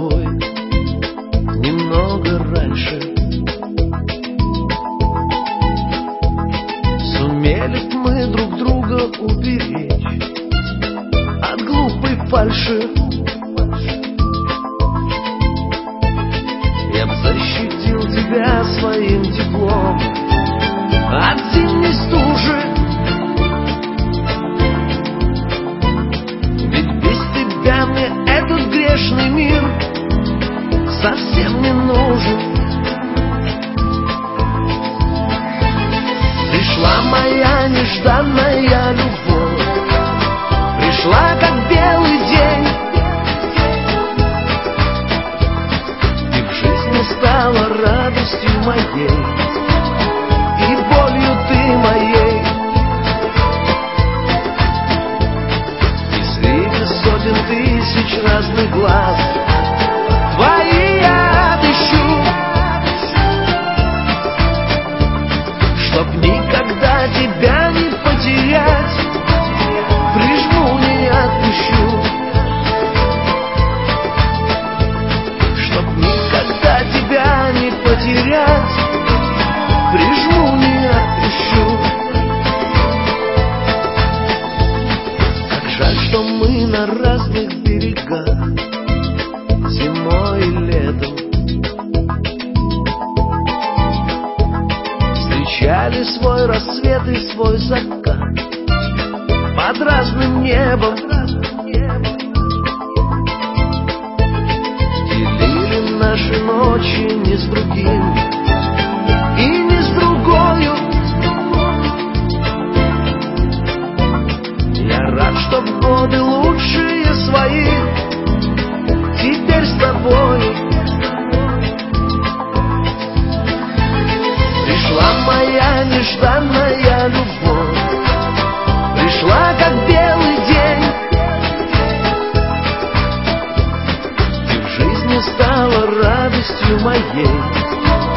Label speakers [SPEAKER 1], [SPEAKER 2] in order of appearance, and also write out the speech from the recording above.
[SPEAKER 1] тобой немного раньше. Сумели б мы друг друга уберечь от глупой фальши. Я б защитил тебя своим теплом от зимней стужи. Ведь без тебя мне этот грешный мир совсем не нужен. Пришла моя нежданная любовь, пришла как белый день, и в жизни стала радостью моей и болью ты моей. И среди сотен тысяч разных глаз твои я отыщу, чтоб никогда тебя не потерять, прижму, не отпущу. Чтоб никогда тебя не потерять, прижму, не отпущу. Как жаль, что мы на разных берегах, зимой и летом, встречали свой рассвет и свой закат под разным небом. Делили наши ночи не с другим и не с другою. Я рад, что в годы лучшие свои теперь с тобою. Пришла моя нежданная любовь, пришла как белый день, и в жизни стала радостью моей